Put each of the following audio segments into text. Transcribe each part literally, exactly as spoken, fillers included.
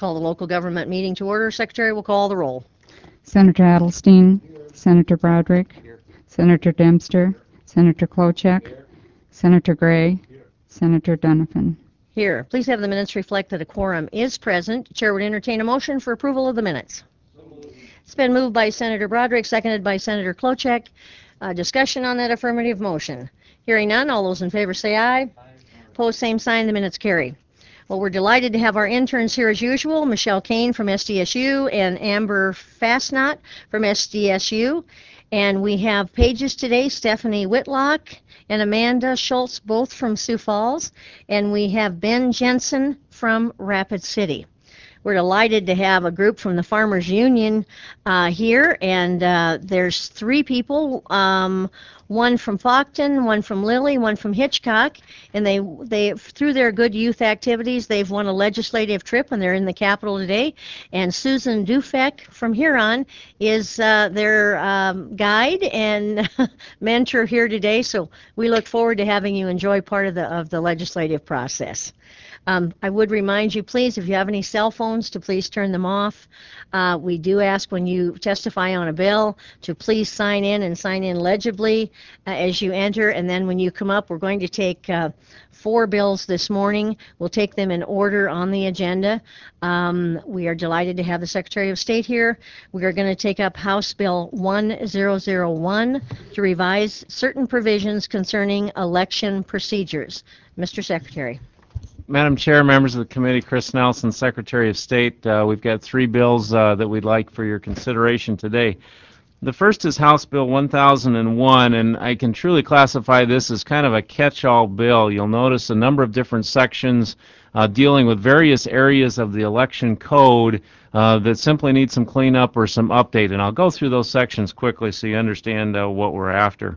call the local government meeting to order. Secretary will call the roll. Senator Adelstein, Senator Broderick, Senator Dempster, Senator Klobuchar, Senator Gray, Senator Donovan. Here. Please have the minutes reflect that a quorum is present. Chair would entertain a motion for approval of the minutes. It's been moved by Senator Broderick, seconded by Senator Klobuchar. Uh, discussion on that affirmative motion. Hearing none, all those in favor say aye. Aye. Opposed, same sign. The minutes carry. Well, we're delighted to have our interns here as usual, Michelle Kane from S D S U and Amber Fastnot from S D S U. And we have pages today, Stephanie Whitlock and Amanda Schultz, both from Sioux Falls. And we have Ben Jensen from Rapid City. We're delighted to have a group from the Farmers Union uh, here, and uh, there's three people, um, one from Faulkton, one from Lilly, one from Hitchcock, and they, they through their good youth activities, they've won a legislative trip, and they're in the Capitol today. And Susan Dufek from Huron is uh, their um, guide and mentor here today, so we look forward to having you enjoy part of the, of the legislative process. Um, I would remind you, please, if you have any cell phones, to please turn them off. Uh, we do ask when you testify on a bill to please sign in and sign in legibly uh, as you enter, and then when you come up, we're going to take uh, four bills this morning. We'll take them in order on the agenda. Um, we are delighted to have the Secretary of State here. We are going to take up House Bill one thousand one to revise certain provisions concerning election procedures. Mister Secretary. Madam Chair, members of the committee, Chris Nelson, Secretary of State, uh, we've got three bills uh, that we'd like for your consideration today. The first is House Bill one thousand one, and I can truly classify this as kind of a catch-all bill. You'll notice a number of different sections uh, dealing with various areas of the election code uh, that simply need some cleanup or some update, and I'll go through those sections quickly so you understand uh, what we're after.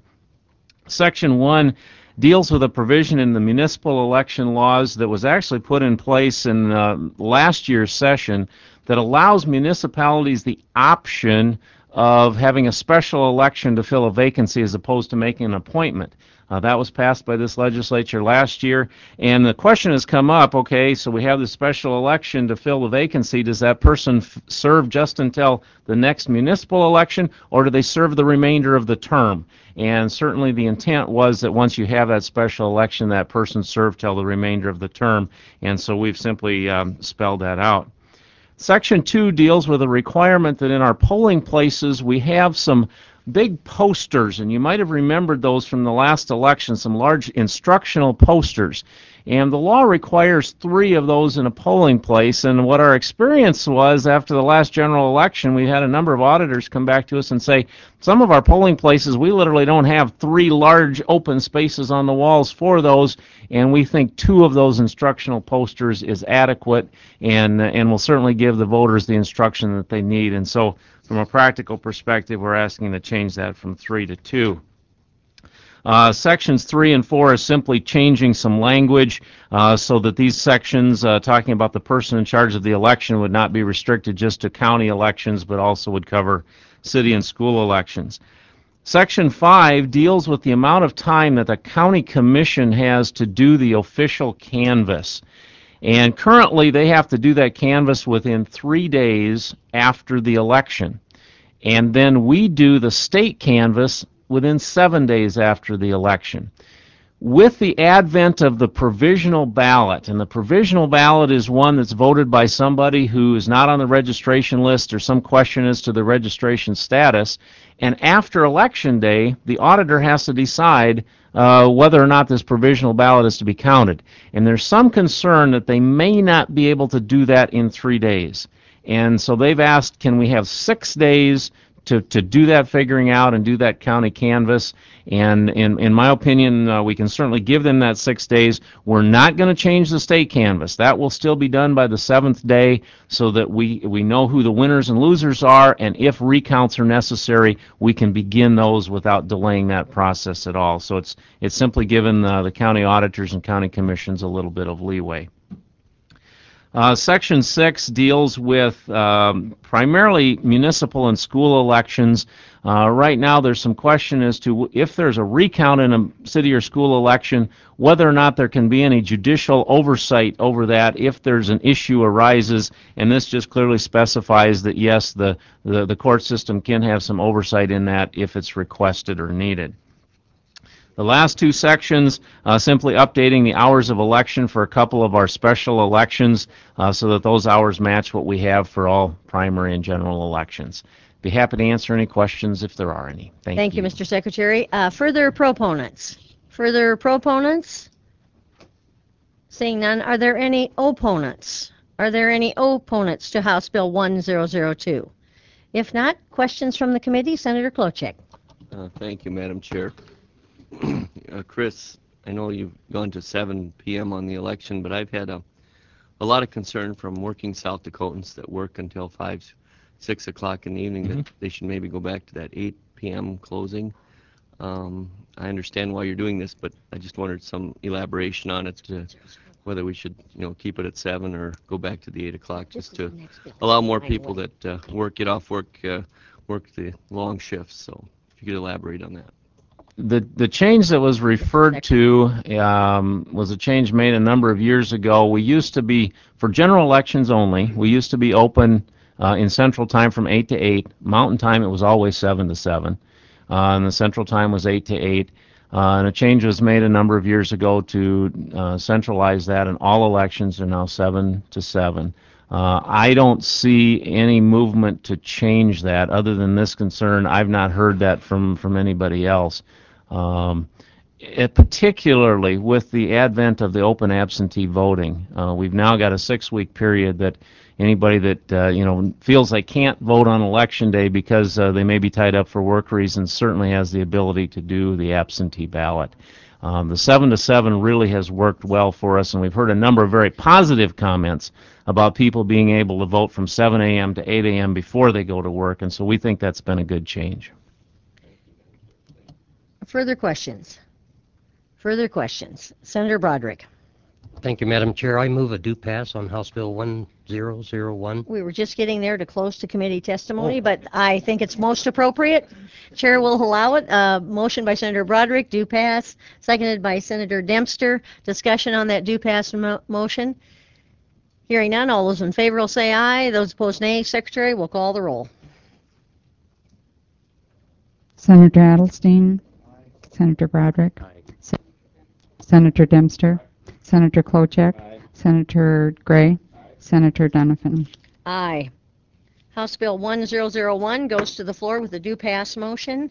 Section one deals with a provision in the municipal election laws that was actually put in place in uh, last year's session that allows municipalities the option of having a special election to fill a vacancy as opposed to making an appointment. Uh, that was passed by this legislature last year, and the question has come up, okay, so we have this special election to fill the vacancy. Does that person f- serve just until the next municipal election, or do they serve the remainder of the term? And certainly the intent was that once you have that special election, that person served till the remainder of the term, and so we've simply um, spelled that out. Section two deals with a requirement that in our polling places we have some big posters, and you might have remembered those from the last election, some large instructional posters. And the law requires three of those in a polling place, and what our experience was after the last general election, we had a number of auditors come back to us and say, some of our polling places, we literally don't have three large open spaces on the walls for those, and we think two of those instructional posters is adequate, and, and will certainly give the voters the instruction that they need. And so from a practical perspective, we're asking to change that from three to two. Uh, sections three and four are simply changing some language uh, so that these sections uh, talking about the person in charge of the election would not be restricted just to county elections, but also would cover city and school elections. Section five deals with the amount of time that the county commission has to do the official canvass. And currently they have to do that canvass within three days after the election. And then we do the state canvass within seven days after the election. With the advent of the provisional ballot, and the provisional ballot is one that's voted by somebody who is not on the registration list or some question as to the registration status, and after election day, the auditor has to decide uh, whether or not this provisional ballot is to be counted. And there's some concern that they may not be able to do that in three days. And so they've asked, can we have six days to, to do that figuring out and do that county canvass? And in, in my opinion, uh, we can certainly give them that six days. We're not going to change the state canvass. That will still be done by the seventh day so that we, we know who the winners and losers are, and if recounts are necessary, we can begin those without delaying that process at all. So it's, it's simply given uh, the county auditors and county commissions a little bit of leeway. Uh, Section six deals with um, primarily municipal and school elections. Uh, right now, there's some question as to if there's a recount in a city or school election, whether or not there can be any judicial oversight over that if there's an issue arises, and this just clearly specifies that, yes, the, the, the court system can have some oversight in that if it's requested or needed. The last two sections, uh, simply updating the hours of election for a couple of our special elections uh, so that those hours match what we have for all primary and general elections. Be happy to answer any questions if there are any. Thank, Thank you. you, Mister Secretary. Uh, further proponents? Further proponents? Seeing none, are there any opponents? Are there any opponents to House Bill one thousand two? If not, questions from the committee. Senator Klobuchar. Uh, thank you, Madam Chair. uh, Chris, I know you've gone to seven p m on the election, but I've had a, a lot of concern from working South Dakotans that work until five, six o'clock in the evening mm-hmm. that they should maybe go back to that eight p m closing. Um, I understand why you're doing this, but I just wanted some elaboration on it, to whether we should, you know, keep it at seven or go back to the eight o'clock, just to allow more people that uh, work, get off work, uh, work the long shifts. So if you could elaborate on that. The the change that was referred to um, was a change made a number of years ago. We used to be, for general elections only, we used to be open uh, in Central Time from eight to eight. Mountain Time, it was always seven to seven. Uh, and the Central Time was eight to eight. Uh, and a change was made a number of years ago to uh, centralize that, and all elections are now seven to seven. Uh, I don't see any movement to change that other than this concern. I've not heard that from, from anybody else. Um, it, particularly with the advent of the open absentee voting, uh, we've now got a six-week period that anybody that uh, you know feels they can't vote on election day because uh, they may be tied up for work reasons certainly has the ability to do the absentee ballot. Um, the seven to seven really has worked well for us, and we've heard a number of very positive comments about people being able to vote from seven a m to eight a m before they go to work, and so we think that's been a good change. Further questions? Further questions? Senator Broderick. Thank you, Madam Chair. I move a do pass on House Bill one thousand one. We were just getting there to close to committee testimony, oh. but I think it's most appropriate. Chair will allow it. Uh, motion by Senator Broderick, do pass, seconded by Senator Dempster. Discussion on that do pass mo motion. Hearing none, all those in favor will say aye. Those opposed, nay. Secretary will call the roll. Senator Adelstein. Senator Broderick. Aye. Senator Dempster. Senator Klobuchar. Aye. Senator Gray. Aye. Senator Donovan. Aye. House Bill one thousand one goes to the floor with a do pass motion.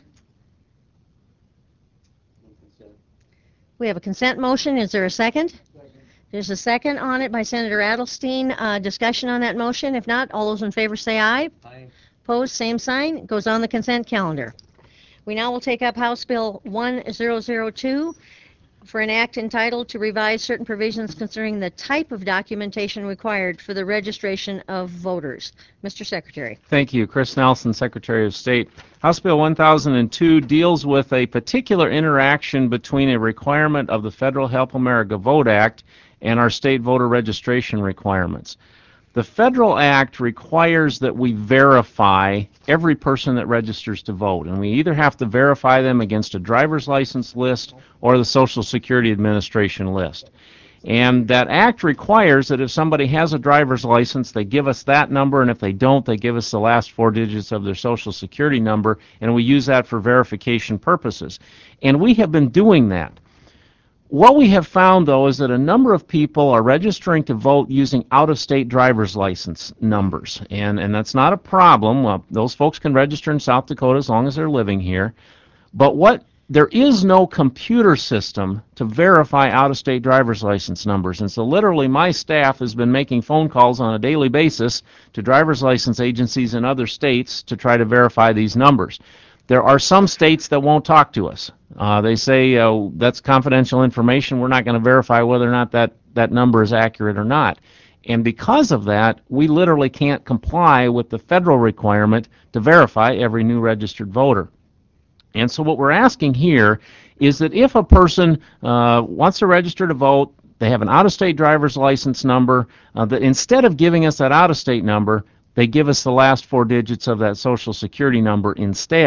We have a consent motion. Is there a second? Second. There's a second on it by Senator Adelstein. Uh, discussion on that motion. If not, all those in favor say aye. Aye. Opposed, same sign. It goes on the consent calendar. We now will take up House Bill one thousand two for an act entitled to revise certain provisions concerning the type of documentation required for the registration of voters. Mister Secretary. Thank you. Chris Nelson, Secretary of State. House Bill one thousand two deals with a particular interaction between a requirement of the Federal Help America Vote Act and our state voter registration requirements. The federal act requires that we verify every person that registers to vote, and we either have to verify them against a driver's license list or the Social Security Administration list. And that act requires that if somebody has a driver's license, they give us that number, and if they don't, they give us the last four digits of their Social Security number, and we use that for verification purposes. And we have been doing that. What we have found, though, is that a number of people are registering to vote using out-of-state driver's license numbers, and, and that's not a problem. Well, those folks can register in South Dakota as long as they're living here. But what there is no computer system to verify out-of-state driver's license numbers, and so literally my staff has been making phone calls on a daily basis to driver's license agencies in other states to try to verify these numbers. There are some states that won't talk to us. Uh, they say uh, that's confidential information. We're not going to verify whether or not that, that number is accurate or not. And because of that, we literally can't comply with the federal requirement to verify every new registered voter. And so what we're asking here is that if a person uh, wants to register to vote, they have an out-of-state driver's license number, uh, that instead of giving us that out-of-state number, they give us the last four digits of that Social Security number instead,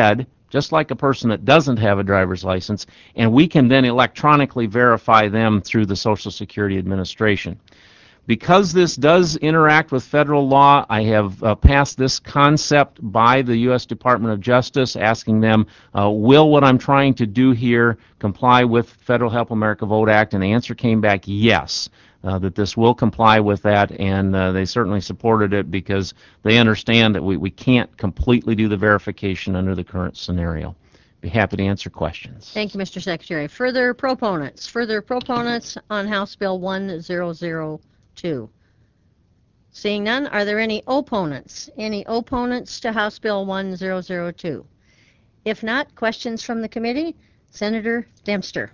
just like a person that doesn't have a driver's license, and we can then electronically verify them through the Social Security Administration. Because this does interact with federal law, I have uh, passed this concept by the U S Department of Justice, asking them, uh, will what I'm trying to do here comply with Federal Help America Vote Act? And the answer came back yes, uh, that this will comply with that, and uh, they certainly supported it because they understand that we, we can't completely do the verification under the current scenario. Be happy to answer questions. Thank you, Mister Secretary. Further proponents, further proponents on House Bill one thousand two. Seeing none, are there any opponents? Any opponents to House Bill one thousand two? If not, questions from the committee? Senator Dempster.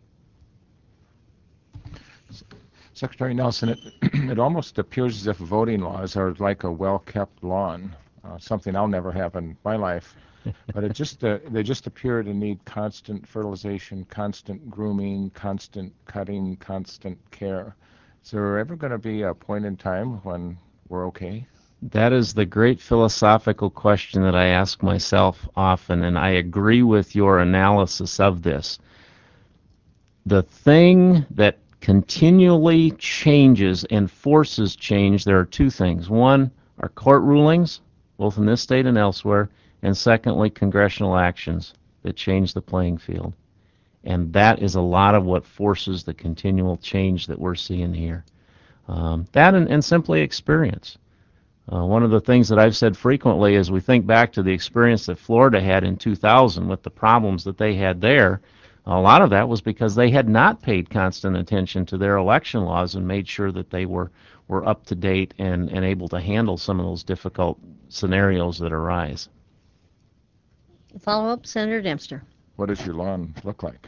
Secretary Nelson, it, it almost appears as if voting laws are like a well-kept lawn, uh, something I'll never have in my life. But it just uh, they just appear to need constant fertilization, constant grooming, constant cutting, constant care. Is there ever going to be a point in time when we're okay? That is the great philosophical question that I ask myself often, and I agree with your analysis of this. The thing that continually changes and forces change, there are two things. One are court rulings, both in this state and elsewhere, and secondly, congressional actions that change the playing field. And that is a lot of what forces the continual change that we're seeing here. Um, that and, and simply experience. Uh, one of the things that I've said frequently is we think back to the experience that Florida had in two thousand with the problems that they had there. A lot of that was because they had not paid constant attention to their election laws and made sure that they were, were up to date and, and able to handle some of those difficult scenarios that arise. Follow-up, Senator Dempster. What does your lawn look like?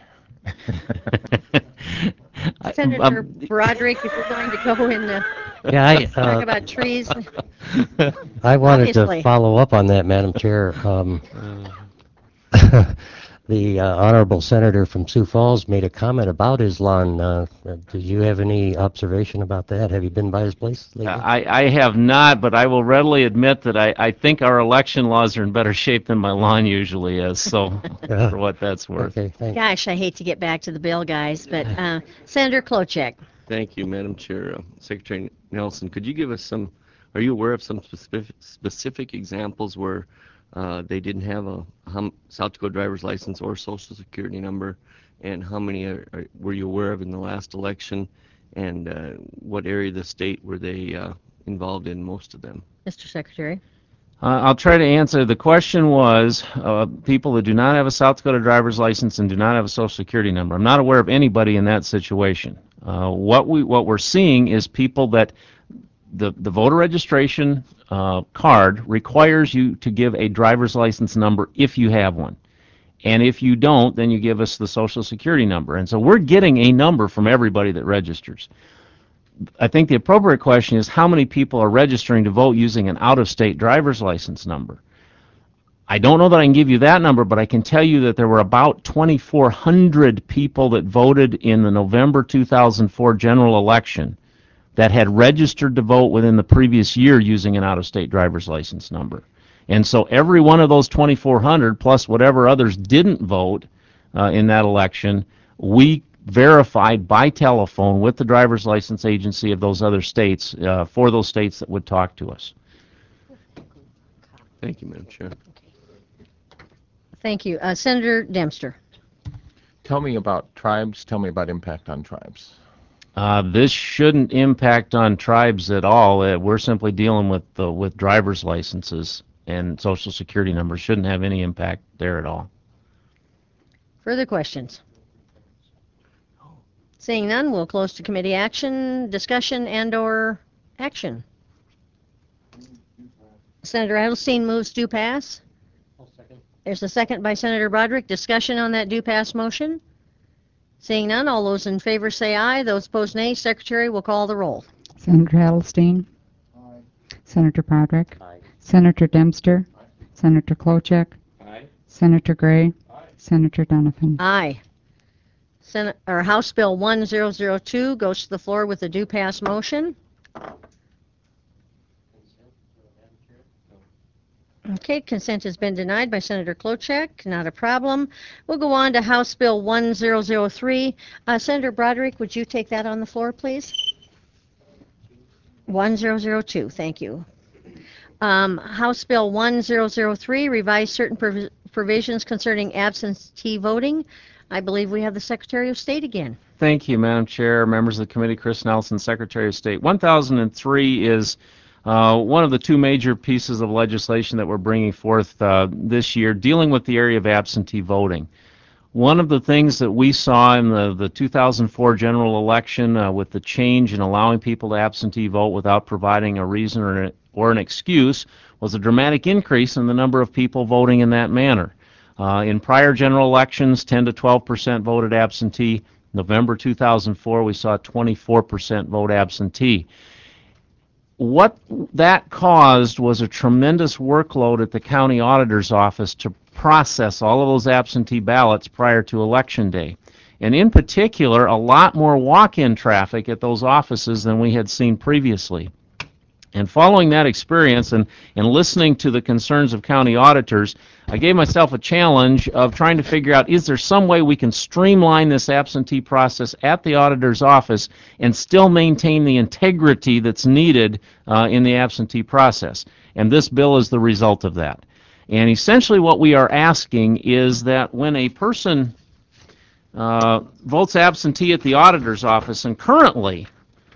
Senator Um, Broderick, if you're going to go in the Yeah, I, talk uh, about trees, I wanted Obviously. to follow up on that, Madam Chair. Um, the uh, honorable senator from Sioux Falls made a comment about his lawn. Uh, did you have any observation about that? Have you been by his place lately? I, I have not, but I will readily admit that I, I think our election laws are in better shape than my lawn usually is, so Yeah. for what that's worth. Okay, thanks. gosh, I hate to get back to the bill, guys, but uh, Senator Klobuchar. Thank you, Madam Chair. Uh, Secretary Nelson, could you give us some, are you aware of some specific, specific examples where uh, they didn't have a hum, South Dakota driver's license or social security number, and how many are, are, were you aware of in the last election, and uh, what area of the state were they uh, involved in, most of them? Mister Secretary. Uh, I'll try to answer. The question was uh, people that do not have a South Dakota driver's license and do not have a social security number. I'm not aware of anybody in that situation. Uh, what we what we're seeing is people that the the voter registration uh, card requires you to give a driver's license number if you have one, and if you don't, then you give us the social security number. And so we're getting a number from everybody that registers. I think the appropriate question is how many people are registering to vote using an out-of-state driver's license number. I don't know that I can give you that number, but I can tell you that there were about twenty-four hundred people that voted in the November two thousand four general election that had registered to vote within the previous year using an out-of-state driver's license number. And so every one of those twenty-four hundred, plus whatever others didn't vote uh, in that election, we verified by telephone with the driver's license agency of those other states uh, for those states that would talk to us. Thank you, Madam Chair. Thank you. Uh, Senator Dempster. Tell me about tribes. Tell me about impact on tribes. Uh, this shouldn't impact on tribes at all. Uh, we're simply dealing with the, with driver's licenses, and social security numbers shouldn't have any impact there at all. Further questions? Seeing none, we'll close to committee action, discussion, and/or action. Senator Edelstein moves do pass. I'll second. There's a second by Senator Broderick. Discussion on that do pass motion. Seeing none, all those in favor say aye. Those opposed nay. Secretary will call the roll. Senator Edelstein. Aye. Senator Broderick. Aye. Senator Dempster. Senator Klobuchar. Aye. Senator Gray. Aye. Senator Donovan. Aye. Senate, or House Bill one thousand two goes to the floor with a do pass motion. Okay, consent has been denied by Senator Klochek. Not a problem. We'll go on to House Bill one thousand three. Uh, Senator Broderick, would you take that on the floor, please? one thousand two, thank you. Um, House Bill one thousand three, revise certain prov- provisions concerning absentee voting. I believe we have the Secretary of State again. Thank you, Madam Chair, members of the committee, Chris Nelson, Secretary of State. one thousand three is uh, one of the two major pieces of legislation that we're bringing forth uh, this year dealing with the area of absentee voting. One of the things that we saw in the, the two thousand four general election uh, with the change in allowing people to absentee vote without providing a reason or an, or an excuse was a dramatic increase in the number of people voting in that manner. Uh, in prior general elections, ten to twelve percent voted absentee. November two thousand four, we saw twenty-four percent vote absentee. What that caused was a tremendous workload at the county auditor's office to process all of those absentee ballots prior to election day. And in particular, a lot more walk-in traffic at those offices than we had seen previously. And following that experience and, and listening to the concerns of county auditors, I gave myself a challenge of trying to figure out, is there some way we can streamline this absentee process at the auditor's office and still maintain the integrity that's needed uh, in the absentee process? And this bill is the result of that. And essentially what we are asking is that when a person uh, votes absentee at the auditor's office, and currently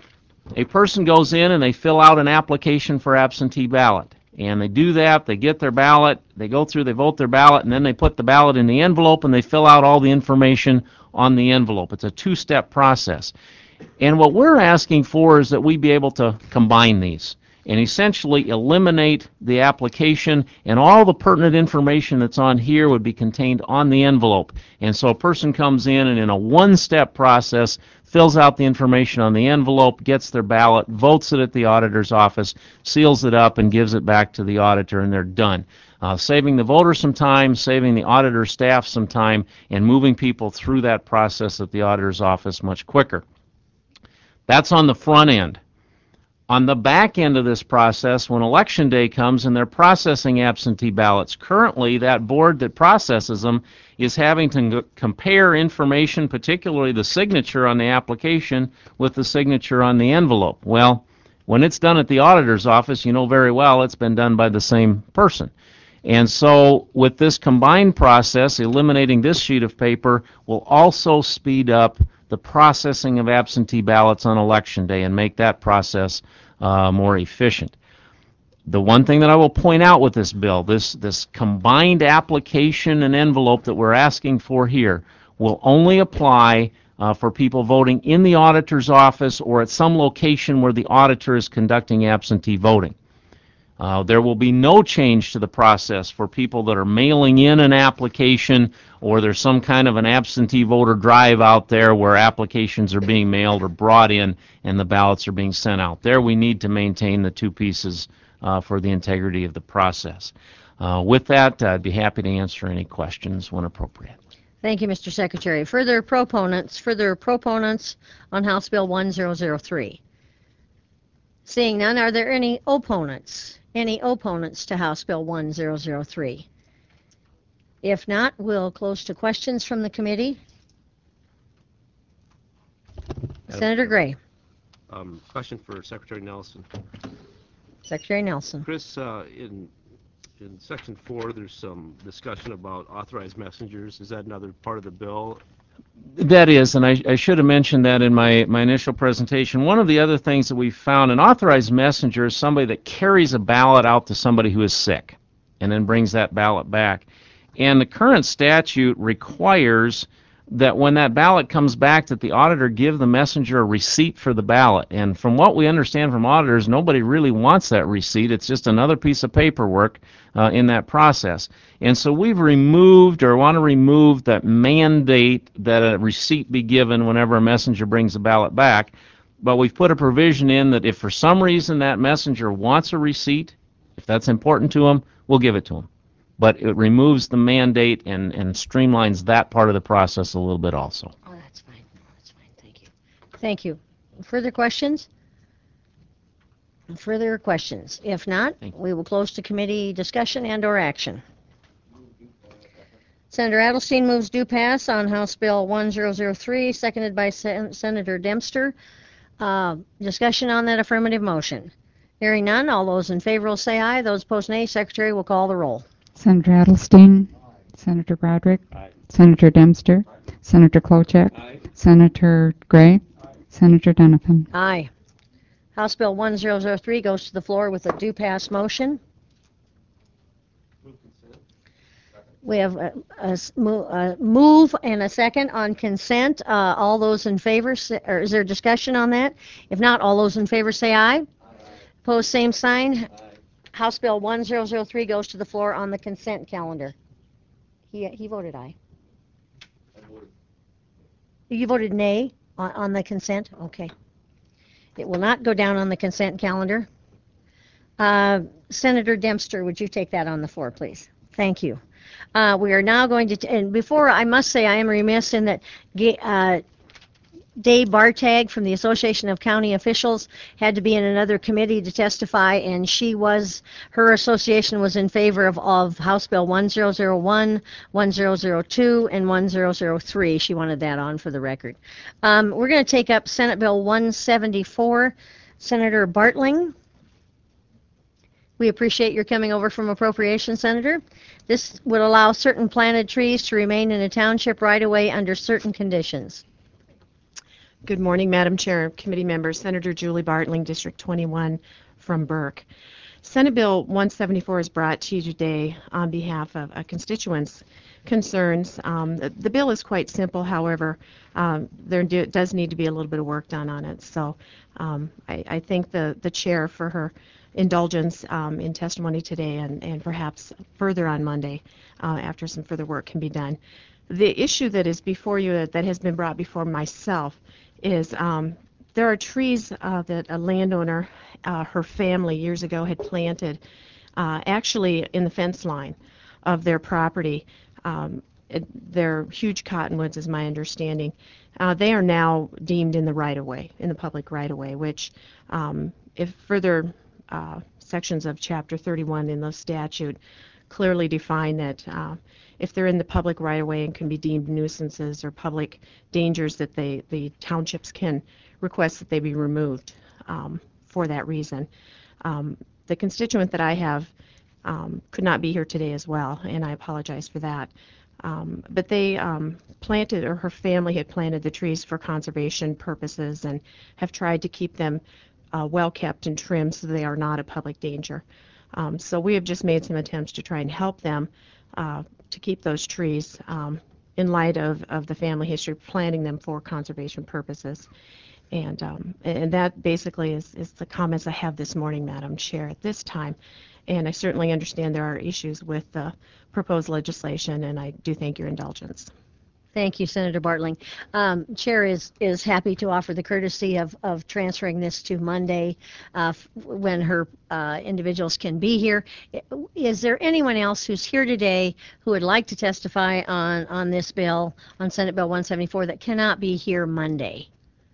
a person goes in and they fill out an application for absentee ballot. And they do that, they get their ballot, they go through, they vote their ballot, and then they put the ballot in the envelope and they fill out all the information on the envelope. It's a two-step process. And what we're asking for is that we be able to combine these and essentially eliminate the application, and all the pertinent information that's on here would be contained on the envelope. And so a person comes in and in a one-step process fills out the information on the envelope, gets their ballot, votes it at the auditor's office, seals it up, and gives it back to the auditor, and they're done. Uh, saving the voter some time, saving the auditor staff some time, and moving people through that process at the auditor's office much quicker. That's on the front end. On the back end of this process, when election day comes and they're processing absentee ballots, currently that board that processes them is having to compare information, particularly the signature on the application, with the signature on the envelope. Well, when it's done at the auditor's office, you know very well it's been done by the same person. And so with this combined process, eliminating this sheet of paper will also speed up the processing of absentee ballots on election day and make that process uh, more efficient. The one thing that I will point out with this bill, this, this combined application and envelope that we're asking for here, will only apply uh, for people voting in the auditor's office or at some location where the auditor is conducting absentee voting. Uh, there will be no change to the process for people that are mailing in an application, or there's some kind of an absentee voter drive out there where applications are being mailed or brought in and the ballots are being sent out. There we need to maintain the two pieces uh, for the integrity of the process. Uh, with that, I'd be happy to answer any questions when appropriate. Thank you, Mister Secretary. Further proponents, further proponents on House Bill one thousand three. Seeing none, are there any opponents? Any opponents to House Bill one thousand three? If not, we'll close to questions from the committee. Senator Gray. Um, question for Secretary Nelson. Secretary Nelson. Chris, uh, in in section four, there's some discussion about authorized messengers. Is that another part of the bill? That is, and I, I should have mentioned that in my, my initial presentation. One of the other things that we found, an authorized messenger is somebody that carries a ballot out to somebody who is sick and then brings that ballot back. And the current statute requires that when that ballot comes back, that the auditor give the messenger a receipt for the ballot. And from what we understand from auditors, nobody really wants that receipt. It's just another piece of paperwork uh, in that process. And so we've removed, or want to remove, that mandate that a receipt be given whenever a messenger brings the ballot back. But we've put a provision in that if for some reason that messenger wants a receipt, if that's important to him, we'll give it to him. But it removes the mandate and, and streamlines that part of the process a little bit also. Oh, that's fine. That's fine. Thank you. Thank you. Further questions? Further questions? If not, Thank you. we will close to committee discussion and/or action. Senator Adelstein moves due pass on House Bill one thousand three, seconded by Sen- Senator Dempster. Uh, discussion on that affirmative motion. Hearing none, all those in favor will say aye. Those opposed nay. Secretary will call the roll. Senator Adelstein. Senator Broderick. Senator Dempster. Senator Klochek. Senator Gray. Senator Donovan. Aye. House Bill one thousand three goes to the floor with a due pass motion. We have a, a s- mo- a move and a second on consent. Uh, all those in favor, say, or is there discussion on that? If not, all those in favor say aye. Opposed, same sign. House Bill one thousand three goes to the floor on the consent calendar. He, he voted aye. You voted nay on, on the consent? Okay. It will not go down on the consent calendar. Uh, Senator Dempster, would you take that on the floor, please? Thank you. Uh, we are now going to, t- and before, I must say I am remiss in that Ga- uh, Dave Bartag from the Association of County Officials had to be in another committee to testify, and she was, her association was in favor of, of House Bill one thousand one, one thousand two, and one thousand three. She wanted that on for the record. Um, we're going to take up Senate Bill one seventy-four. Senator Bartling. We appreciate your coming over from Appropriations, Senator. This would allow certain planted trees to remain in a township right-of-way under certain conditions. Good morning, Madam Chair, committee members. Senator Julie Bartling, District twenty-one from Burke. Senate Bill one seventy-four is brought to you today on behalf of a constituents' concerns. Um, the, the bill is quite simple, however, um, there do, does need to be a little bit of work done on it. So um, I, I thank the, the chair for her indulgence um, in testimony today, and, and perhaps further on Monday uh, after some further work can be done. The issue that is before you, that, that has been brought before myself, is um, there are trees uh, that a landowner, uh, her family years ago had planted uh, actually in the fence line of their property. Um, it, they're huge cottonwoods, is my understanding. Uh, they are now deemed in the right-of-way, in the public right-of-way, which um, if further uh, sections of Chapter thirty-one in the statute clearly define that uh, if they're in the public right-of-way and can be deemed nuisances or public dangers, that they, the townships can request that they be removed um, for that reason. Um, the constituent that I have um, could not be here today as well, and I apologize for that. Um, but they um, planted, or her family had planted the trees for conservation purposes and have tried to keep them uh, well kept and trimmed so they are not a public danger. Um, so we have just made some attempts to try and help them uh, to keep those trees um, in light of, of the family history, planting them for conservation purposes. And, um, and that basically is, is the comments I have this morning, Madam Chair, at this time. And I certainly understand there are issues with the proposed legislation, and I do thank your indulgence. Thank you, Senator Bartling. Um, Chair is, is happy to offer the courtesy of, of transferring this to Monday uh, f- when her uh, individuals can be here. Is there anyone else who's here today who would like to testify on, on this bill, on Senate Bill one seventy-four, that cannot be here Monday?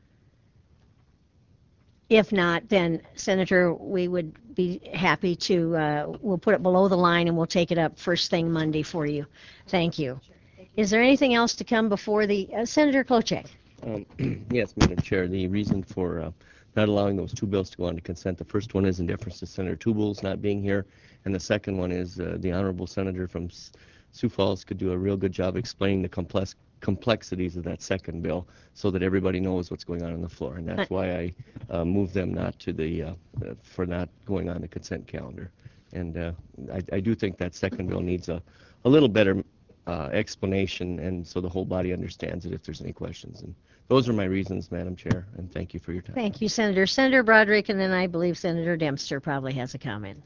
If not, then, Senator, we would be happy to, uh, we'll put it below the line and we'll take it up first thing Monday for you. Thank you. Is there anything else to come before the, uh, Senator Klochek? Um, yes, Madam Chair. The reason for uh, not allowing those two bills to go on to consent, the first one is in deference to Senator Tubal's not being here, and the second one is uh, the honorable senator from S- Sioux Falls could do a real good job explaining the complex complexities of that second bill so that everybody knows what's going on on the floor, and that's why I uh, moved them not to the uh, uh, for not going on the consent calendar. And uh, I, I do think that second bill needs a, a little better uh, explanation, and so the whole body understands it if there's any questions. And those are my reasons, Madam Chair, and thank you for your time. Thank you, Senator. Senator Broderick, and then I believe Senator Dempster probably has a comment.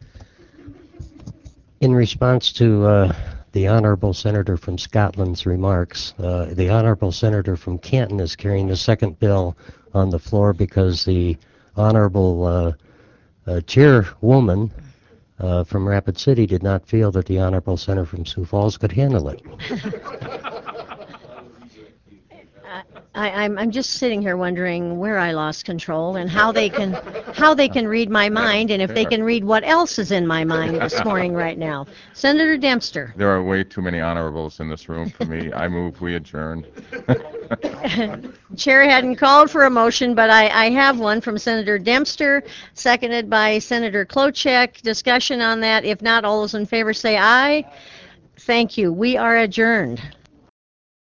In response to uh, the Honourable Senator from Scotland's remarks, uh, the Honourable Senator from Canton is carrying the second bill on the floor because the Honourable uh, uh, Chairwoman uh, from Rapid City did not feel that the Honourable Senator from Sioux Falls could handle it. Uh, I, I'm I'm just sitting here wondering where I lost control and how they can how they can read my mind and if they can read what else is in my mind this morning right now. Senator Dempster. There are way too many honorables in this room for me. I move we adjourn. Chair hadn't called for a motion, but I, I have one from Senator Dempster, seconded by Senator Klochek. Discussion on that. If not, all those in favor say aye. Thank you. We are adjourned.